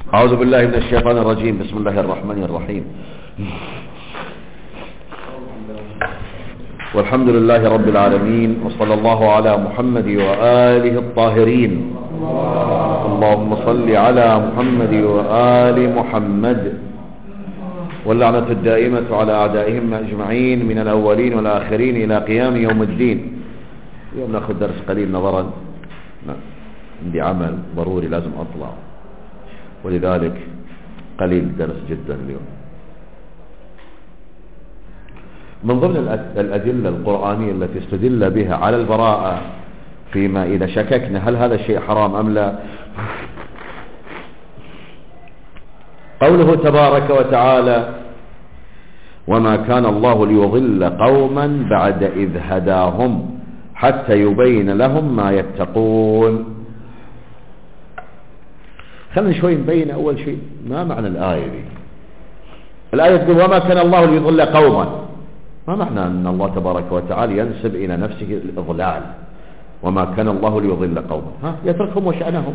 أعوذ بالله من الشيطان الرجيم. بسم الله الرحمن الرحيم. والحمد لله رب العالمين، وصلى الله على محمد وآله الطاهرين. اللهم صل على محمد وآل محمد، واللعنة الدائمة على أعدائهم أجمعين من الأولين والآخرين إلى قيام يوم الدين. اليوم نأخذ درس قليل نظرا، عندي عمل ضروري لازم أطلع، ولذلك قليل درس جدا اليوم. من ضمن الأدلة القرآنية التي استدل بها على البراءة فيما إذا شككنا هل هذا الشيء حرام أم لا، قوله تبارك وتعالى: وما كان الله ليضل قوما بعد إذ هداهم حتى يبين لهم ما يتقون. خلينا شوي نبين أول شيء ما معنى الآية دي. الآية تقول وما كان الله ليضل قوما، ما معنى أن الله تبارك وتعالى ينسب إلى نفسه الإضلال؟ وما كان الله ليضل قوما، يتركهم وشأنهم،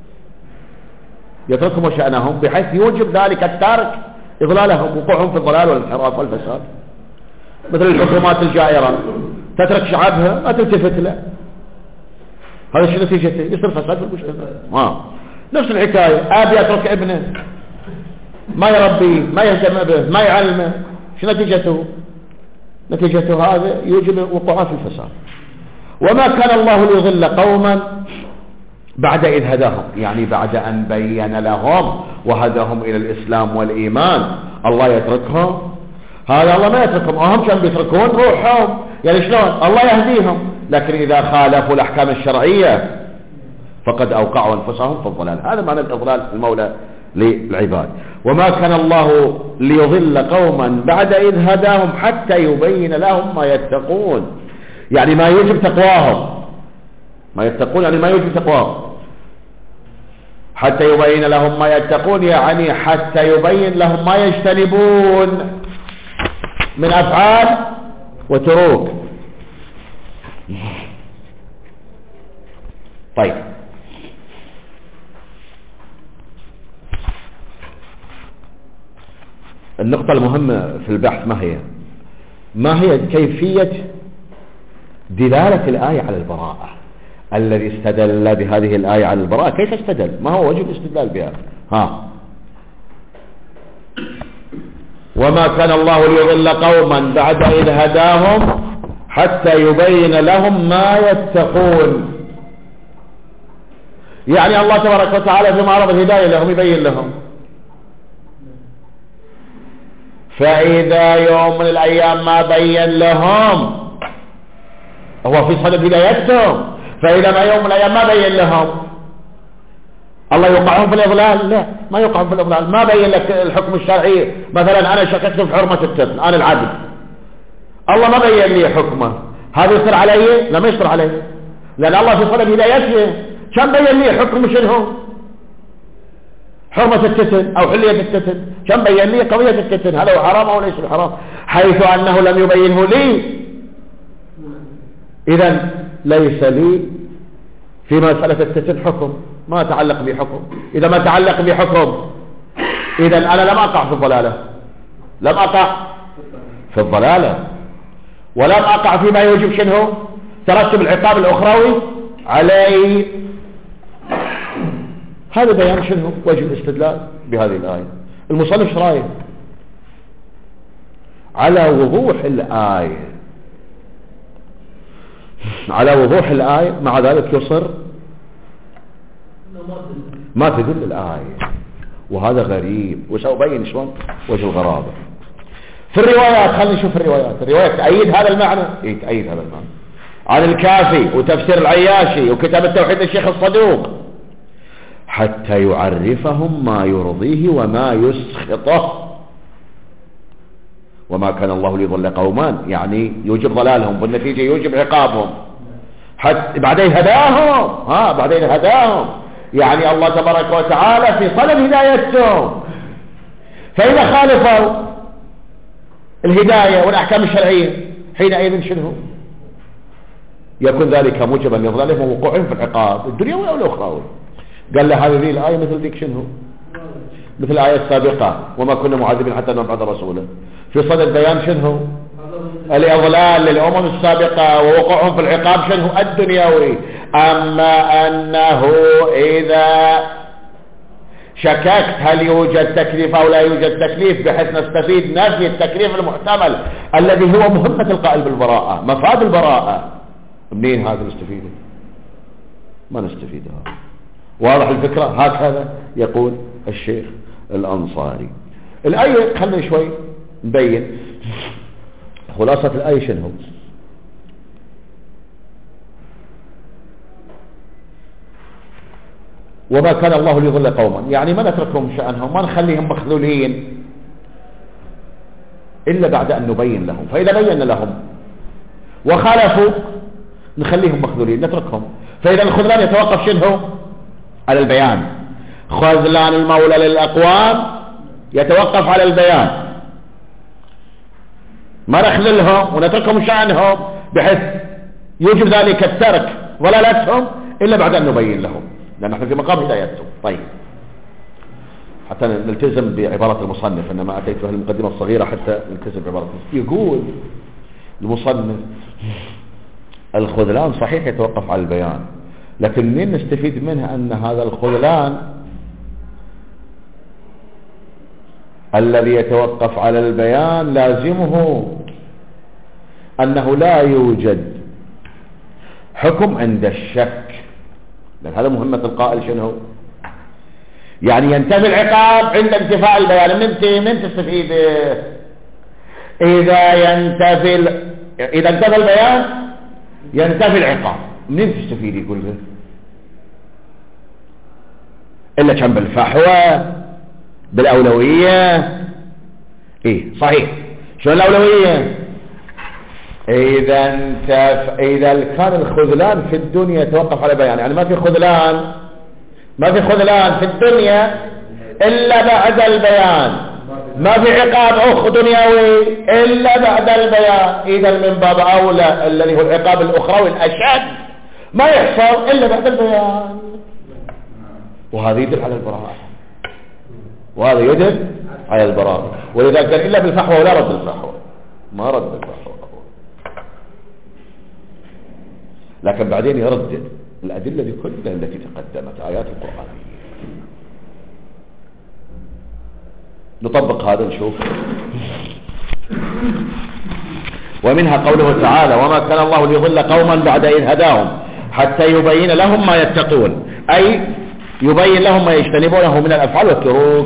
يتركهم وشأنهم بحيث يوجب ذلك التارك إضلالهم، وقوعهم في الضلال والانحراف والفساد. مثل الحكومات الجائرة تترك شعبها ما تلتفت له، هذا شو نتيجته؟ يصير فساد في المجتمع. نفس الحكاية، أبي يترك ابنه ما يربيه ما يهتم به ما يعلمه، شو نتيجته؟ نتيجته هذا يوجب وقوعه في الفساد. وما كان الله ليضل قوما بعد إذ هداهم، يعني بعد أن بين لهم وهداهم إلى الإسلام والإيمان، الله يتركهم؟ هذا الله ما يتركهم، هم كانوا بيتركون روحهم، يعني شلون؟ الله يهديهم، لكن إذا خالفوا الأحكام الشرعية فقد أوقعوا أنفسهم في الضلال. هذا معنى الإضلال المولى للعباد. وما كان الله ليضل قوما بعد إذ هداهم حتى يبين لهم ما يتقون، يعني ما يجب تقواهم، ما يتقون يعني ما يجب تقواهم. حتى يبين لهم ما يتقون يعني حتى يبين لهم ما يجتنبون من أفعال وتروك. طيب، النقطة المهمة في البحث ما هي كيفية دلالة الآية على البراءة؟ الذي استدل بهذه الآية على البراءة كيف استدل؟ ما هو وجه الاستدلال بها؟ وما كان الله ليضل قوما بعد إذ هداهم حتى يبين لهم ما يتقون، يعني الله تبارك وتعالى في معرض الهداية لهم يبين لهم، فإذا يوم من الأيام ما بين لهم هو في صلب هدايتهم، فإذا ما يوم من الأيام ما بين لهم الله يوقعهم في الإضلال؟ لا، ما يوقعهم في الإضلال. ما بين لك الحكم الشرعي، مثلا أنا شككت في حرمة الطفل، أنا العبد، الله ما بين لي حكمه، هذا يصير علي؟ لا، ما يصير علي، لأن الله في صلب هدايته كم بين لي حكم شنو؟ حرمة التتن أو حلية التتن، كم بين لي قضية التتن هل هو حرام أو ليس بحرام، حيث أنه لم يبينه لي، إذن ليس لي في مسألة التتن حكم، ما تعلق بحكم. إذا ما تعلق بحكم إذن أنا لم أقع في الضلالة، لم أقع في الضلالة، ولم أقع فيما يوجب شنو؟ ترتب العقاب الأخروي عليه. هذا بيان شنو وجه الاستدلال بهذه الآية. المصنف شرايه على وضوح الآية، على وضوح الآية، مع ذلك يصر ما تدل الآية، وهذا غريب، وسأبين شلون وجه الغرابة في الروايات. خلينا نشوف الروايات تأيد هذا المعنى، تأيد هذا المعنى عن الكافي وتفسير العياشي وكتاب التوحيد للشيخ الصدوق، حتى يعرفهم ما يرضيه وما يسخطه. وما كان الله ليضل قوما يعني يوجب ضلالهم، والنتيجة يوجب عقابهم، حتى بعدين هداهم، بعدين هداهم، يعني الله تبارك وتعالى في صلب هدايتهم. فإذا خالفوا الهداية والأحكام الشرعية حينئذ شنو؟ يكون ذلك موجبا لضلالهم ووقوعهم في العقاب الدنيوي أو الأخروي. قال له هذه الآية مثل ذيك شنو؟ مثل الآية السابقة وما كنا معذبين حتى نبعث رسولا. في صدد البيان شنو؟ الإضلال للأمم السابقة ووقوعهم في العقاب شنو؟ الدنيوي. أما أنه إذا شككت هل يوجد تكليف أو لا يوجد تكليف بحيث نستفيد نفي التكليف المحتمل الذي هو مهمة القائل بالبراءة، مفاد البراءة، منين هذا نستفيده؟ ما نستفيدها. واضح الفكرة؟ هكذا يقول الشيخ الأنصاري. الآية خلنا شوي نبين خلاصة الآية شنو. وما كان الله ليضل قوما، يعني ما نتركهم شأنهم، ما نخليهم مخذولين إلا بعد أن نبين لهم. فإذا بينا لهم وخالفوا نخليهم مخذولين نتركهم. فإذا الخذلان يتوقف شنو؟ على البيان. خذلان المولى للأقوام يتوقف على البيان، ما نخذلهم ونتركهم شأنهم بحيث يوجب ذلك الترك ضلالتهم إلا بعد أن نبين لهم، لأن نحن في مقام هدايتهم. طيب، حتى نلتزم بعبارة المصنف، إنما أتيت في المقدمة الصغيرة حتى نلتزم بعبارة المصنف. يقول المصنف الخذلان صحيح يتوقف على البيان، لكن منين نستفيد منها أن هذا الخذلان الذي يتوقف على البيان لازمه أنه لا يوجد حكم عند الشك، لأن هذا مهمة القائل شنو؟ يعني ينتفي العقاب عند انتفاء البيان. من تستفيد؟ إذا انتفى البيان ينتفي العقاب. منين تستفيد؟ يقول له إلا كان بالفحوى بالأولوية. إيه صحيح. شو الأولوية؟ إذا كان الخذلان في الدنيا يتوقف على بيان، يعني ما في خذلان في الدنيا إلا بعد البيان، ما في عقاب دنيوي إلا بعد البيان. إذا من باب أولى الذي هو العقاب الأخروي الأشد ما يحصل إلا بعد البيان، وهذا يدل على البراءة، وهذا يدل على البراءة. ولذلك قال إلا بالفحوى ولا رد الفحوى، ما رد الفحوى، لكن بعدين يردد الأدلة دي كلها التي تقدمت آيات القرآن. نطبق هذا نشوف. ومنها قوله تعالى وما كان الله ليضل قوما بعد إذ هداهم حتى يبين لهم ما يتقون، أي يبين لهم ما يجتنبونه من الأفعال والتروك.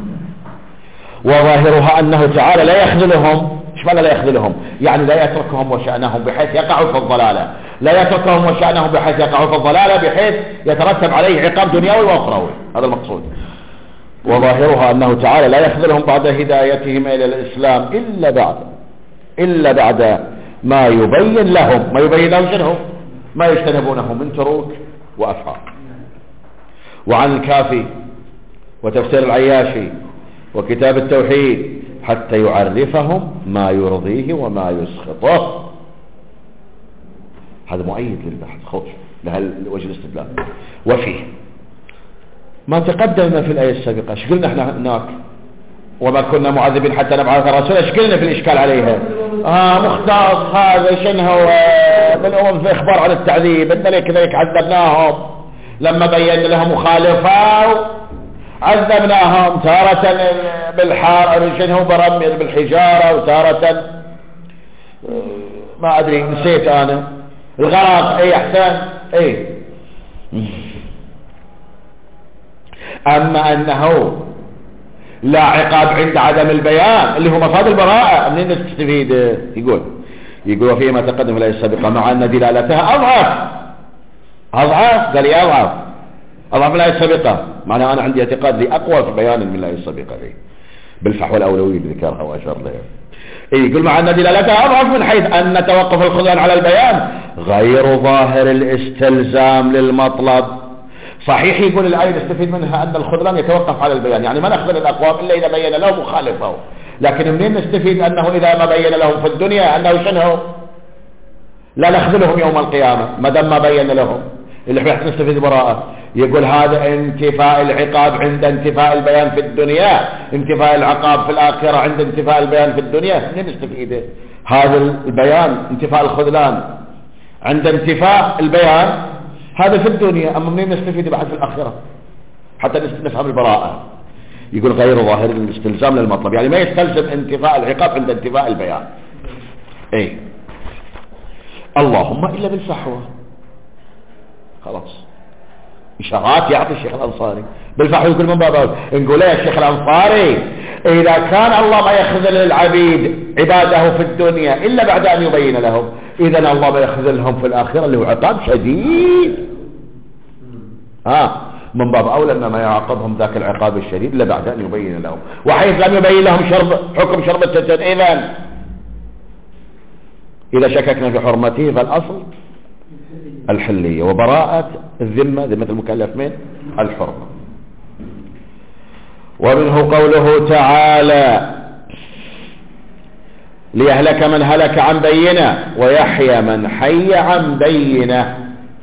وظاهرها أنه تعالى لا يخذلهم. ايش معنى لا يخذلهم؟ يعني لا يتركهم وشأنهم بحيث يقعوا في الضلالة، لا يتركهم وشأنهم بحيث يقعوا في الضلالة بحيث يترتب عليه عقاب دنيوي وأخروي، هذا المقصود. وظاهرها أنه تعالى لا يخذلهم بعد هدايتهم إلى الإسلام إلا بعد ما يبين لهم شنو؟ ما يجتنبونه من تروك وأفعال. وعن الكافي وتفسير العياشي وكتاب التوحيد حتى يعرفهم ما يرضيه وما يسخطه. هذا مؤيد للبحث خطش لهالوجه الاستدلال. وفيه ما تقدم في الآية السابقة. ايش قلنا احنا هناك؟ وما كنا معذبين حتى نبعث رسولا. ايش قلنا في الإشكال عليها؟ مختص هذا شنو بالأمم في إخبار عن التعذيب، إن كذلك عذبناهم لما بينا لهم مخالفة عذبناهم تارة بالحار شنو برمي بالحجارة، وتارة ما أدري نسيت أنا الغرق. اي احسن. اي اما انه لا عقاب عند عدم البيان اللي هو مفاد البراءة، منين نستفيد؟ يقول وفيه ما تقدم في الآية السابقة مع ان دلالتها اضعف قال لي اضعف من الآية السابقة. معنى انا عندي اعتقاد لي اقوى في بيان من الآية السابقة بالفحوى الأولوية اللي ذكرها واشار لها. يقول مع أن دلالتها أضعف من حيث أن توقف الخذلان على البيان غير ظاهر الاستلزام للمطلب. صحيح يقول الآية نستفيد منها أن الخذلان يتوقف على البيان، يعني ما نخذل الأقوام إلا إذا بين لهم مخالفه. لكن منين نستفيد أنه إذا ما بين لهم في الدنيا أنه شنو لا نخذلهم يوم القيامة ما دام ما بين لهم، اللي احنا نستفيد براءة. يقول هذا انتفاء العقاب عند انتفاء البيان في الدنيا، انتفاء العقاب في الآخرة عند انتفاء البيان في الدنيا. منين نستفيده؟ هذا البيان انتفاء الخذلان عند انتفاء البيان هذا في الدنيا، أما منين نستفيد بعد في الآخرة حتى نفهم البراءة؟ يقول غير ظاهر الاستلزام للمطلب، يعني ما يستلزم انتفاء العقاب عند انتفاء البيان. ايه اللهم إلا بالفحوى. خلاص إشارات يعطي الشيخ الأنصاري بالفحوى. يقول من باب نقول يا الشيخ الأنصاري إذا كان الله ما يخذل للعبيد عباده في الدنيا إلا بعد أن يبين لهم، إذن الله ما يخذلهم في الآخرة اللي هو عقاب شديد. من باب أولى أن ما يعاقبهم ذاك العقاب الشديد إلا بعد أن يبين لهم، وحيث لم يبين لهم حكم شرب التتر إذا شككنا في حرمته فالأصل الحلية، وبراءة الذمة، ذمة المكلف من الحرمة. ومنه قوله تعالى ليهلك من هلك عن بينة ويحيى من حي عن بينة.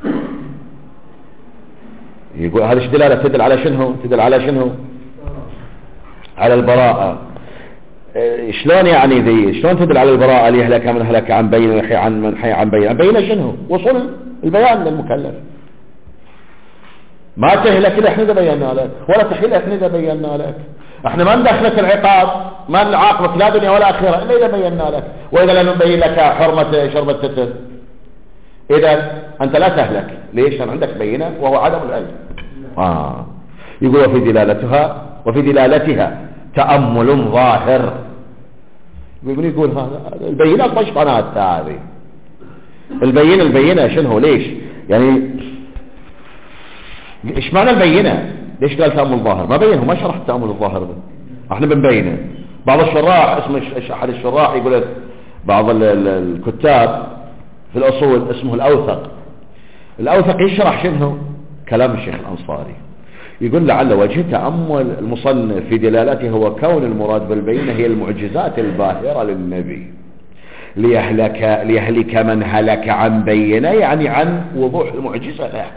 يقول هذا ايش دلالة؟ تدل على شنو؟ تدل على شنو؟ على البراءة. شلون يعني ذي؟ شلون تدل على البراءة؟ ليهلك من هلك عن بينة ويحيى عن من حي عن بينة. بينة شنو؟ وصل البيان للمكلف. ما تهلك إلا احنا إذا بينا لك، ولا تحيل احنا إذا بينا لك. احنا ما ندخلك العقاب، ما نعاقبك لا دنيا ولا آخرة إلا إذا بينا لك. وإذا لم نبين لك حرمة شرب التتر إذا أنت لا تهلك. ليش؟ لأن عندك بينة وهو عدم العلم. يقول وفي دلالتها تأمل ظاهر. يقول هذا البينة طشطنات هذه. البينة شنو؟ ليش؟ يعني ايش معنى البينة؟ ليش قال تأمل ظاهر؟ ما بينه، ما شرح التأمل الظاهر ده. احنا بنبينه. بعض الشراح احد الشراح يقول بعض الكتاب في الأصول اسمه الأوثق يشرح شنو؟ كلام الشيخ الأنصاري. يقول لعل وجه تأمل المصنف في دلالته هو كون المراد بالبينة هي المعجزات الباهرة للنبي ليهلك من هلك عن بينة، يعني عن وضوح المعجزة له،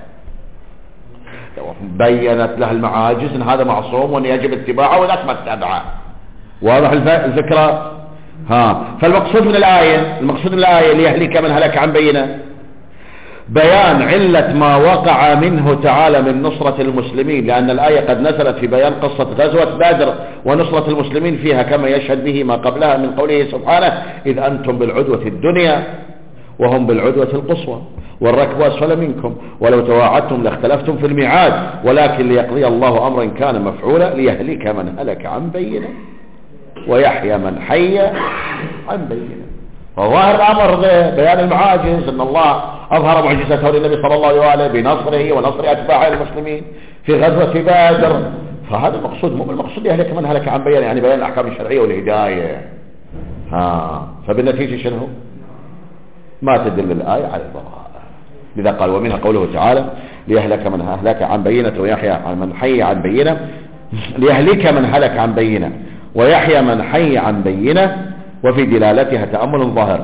بينت له المعاجز ان هذا معصوم وان يجب اتباعه وذاك ما اتبعه. واضح الفكرة؟ فالمقصود من الآية ليهلك من هلك عن بينة بيان علة ما وقع منه تعالى من نصرة المسلمين، لأن الآية قد نزلت في بيان قصة غزوة بدر ونصرة المسلمين فيها كما يشهد به ما قبلها من قوله سبحانه إذ أنتم بالعدوة الدنيا وهم بالعدوة القصوى والركب أسفل منكم ولو تواعدتم لاختلفتم في الميعاد ولكن ليقضي الله أمرا كان مفعولا ليهلك من هلك عن بينة ويحيى من حي عن بينة. فظاهر الأمر بيان المعاجز أن الله أظهر معجزته للنبي صلى الله عليه وآله بنصره ونصر أتباعه المسلمين في غزوة بدر. فهذا المقصود، مو المقصود يهلك من هلك عن بيان يعني بيان الأحكام الشرعية والهداية. فبالنتيجة شنو؟ ما تدل الآية على البراءة. لذا قال ومنها قوله تعالى ليهلك من هلك عن بينة ويحيى من حي عن بينة، ليهلك من هلك عن بينة ويحيى من حي عن بينة، وفي دلالتها تأمل ظاهر.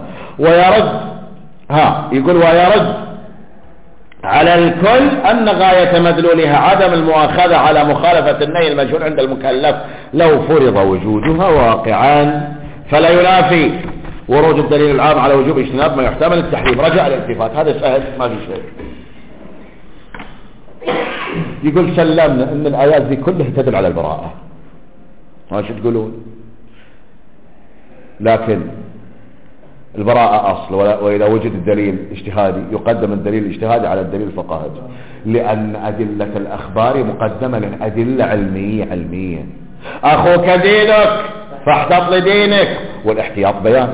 يقول ويرد على الكل أن غاية مدلولها عدم المؤاخذة على مخالفة النهي المجهول عند المكلف لو فرض وجودها واقعا، فلا ينافي ورود الدليل العام على وجوب اجتناب ما يحتمل التحريم. رجع الالتفات، هذا سهل ما في شيء. يقول سلمنا ان الآيات دي كلها تدل على البراءة، ما شو تقولون؟ لكن البراءة أصل، وإذا وجد الدليل اجتهادي يقدم الدليل الاجتهادي على الدليل الفقهي، لأن أدلة الأخبار مقدمة لأدلة علمية. أخوك دينك فاحتط لدينك، والاحتياط بيان.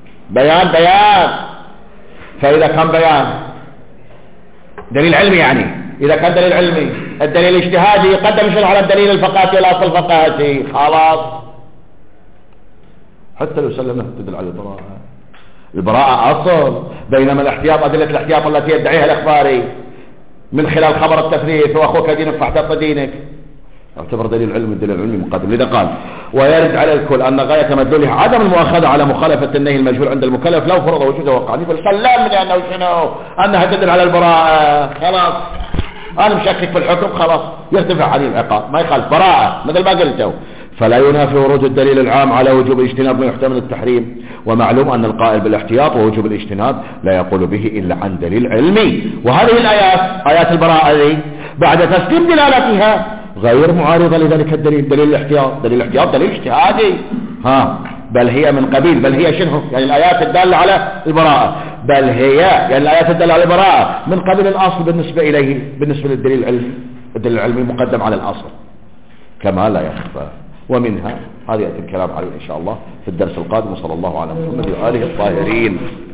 فإذا كان بيان دليل علمي، يعني إذا كان دليل علمي الدليل الاجتهادي يقدم شنو على الدليل الفقهي والأصل الفقهي. خلاص حتى لو سلمنا تدل على البراءة أصل، بينما الاحتياط أدلة الاحتياط التي يدعيها الأخباري من خلال خبر التثليث وأخوك دينك فاحتط دينك يعتبر دليل علمي. الدليل العلمي مقدم. لذا قال ويرد على الكل أن غاية مدلولها عدم المؤاخذة على مخالفة النهي المجهول عند المكلف لو فرض وجوده وقع. يقول سلم لأنه شنو؟ أنها تدل على البراءة. خلاص انا مشكك في الحكم خلاص يرتفع عليه العقاب ما يخالف براءة مثل ما قلته. فلا ينافي ورود الدليل العام على وجوب الاجتناب ما يحتمل التحريم. ومعلوم أن القائل بالاحتياط ووجوب الاجتناب لا يقول به إلا عن دليل علمي. وهذه الآيات آيات البراءة دي بعد تسليم دلالتها غير معارضة لذلك الدليل. دليل الاحتياط دليل اجتهادي بل هي من قبيل بل هي شنو يعني الآيات الدالة على البراءة بل هي يعني الآيات الدالة على البراءة من قبيل الأصل بالنسبة إليه بالنسبة للدليل العلمي. الدليل العلمي مقدم على الأصل كما لا يخفى. ومنها هذا يأتي الكلام عليه إن شاء الله في الدرس القادم. صلى الله على محمد وآله الطاهرين.